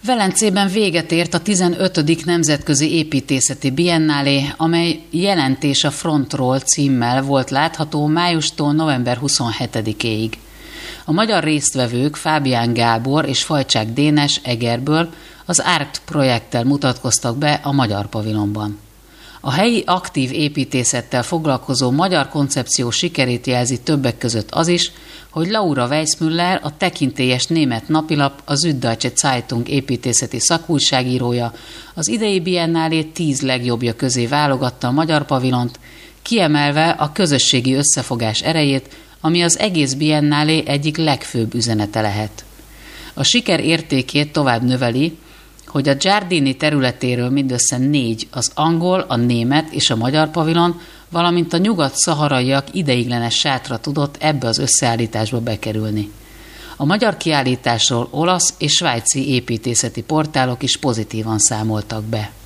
Velencében véget ért a 15. Nemzetközi Építészeti Biennálé, amely Jelentés a frontról címmel volt látható májustól november 27-éig. A magyar résztvevők Fábián Gábor és Fajcsák Dénes Egerből az ART projekttel mutatkoztak be a magyar pavilonban. A helyi aktív építészettel foglalkozó magyar koncepció sikerét jelzi többek között az is, hogy Laura Weissmüller, a tekintélyes német napilap, a Süddeutsche Zeitung építészeti szakújságírója az idei biennálé 10 legjobbja közé válogatta a magyar pavilont, kiemelve a közösségi összefogás erejét, ami az egész biennálé egyik legfőbb üzenete lehet. A siker értékét tovább növeli, hogy a Giardini területéről mindössze 4 az angol, a német és a magyar pavilon, valamint a nyugat-szaharaiak ideiglenes sátra tudott ebbe az összeállításba bekerülni. A magyar kiállításról olasz és svájci építészeti portálok is pozitívan számoltak be.